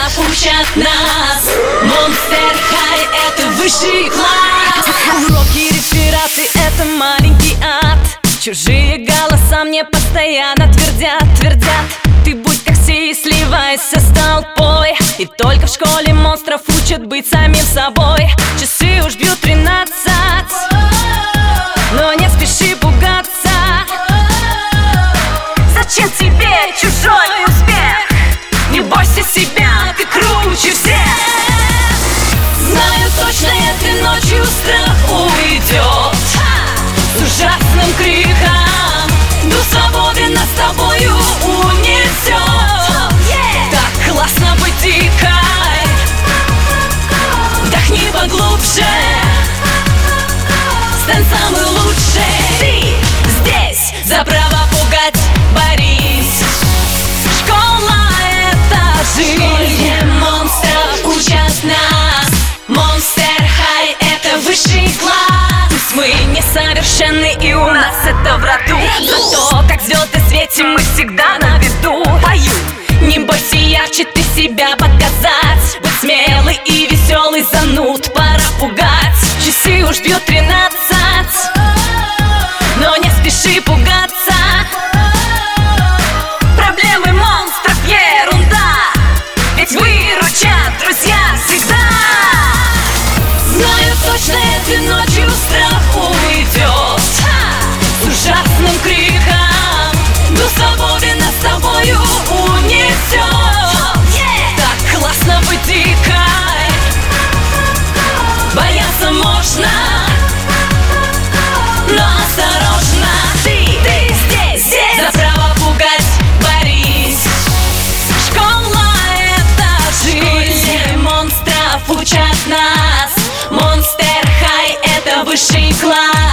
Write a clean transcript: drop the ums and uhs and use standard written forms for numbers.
монстров учат нас. Monster High — это высший класс. Уроки, рефераты — это маленький ад. Чужие голоса мне постоянно твердят. Ты будь как все и сливайся с толпой. И только в школе монстров учат быть самим собой. Часы уж бьют 13, но не спеши пугаться. Зачем тебе чужой успех? Не бойся себя, ты круче всех. Знаю точно, этой ночью страх уйдет с ужасным криком. Дух свободы нас с тобою унесет. Так классно быть дикой. Вдохни поглубже, стань самый лучший. Ты здесь за право пугать борись. Школа — это жизнь. Монстров учат нас. Monster High — это высший класс. Пусть мы несовершенны и у нас это в роду, зато как звезды светим мы всегда на виду. Пою, не бойся ярче ты себя показать. Будь смелый и веселый, зануд пора пугать. Часы уж бьют 13, но не спеши пугаться. Проблемы монстров — ерунда, ведь выручат друзья всегда. Знаю точно, этой ночью страх уйдет с ужасным криком. Дух свободы нас с тобою унесет. Так классно быть дикой. Бояться можно, но осторожно. Ты здесь за право пугать борись. Школа — это жизнь. Монстров учат нас. Monster High — это высший класс.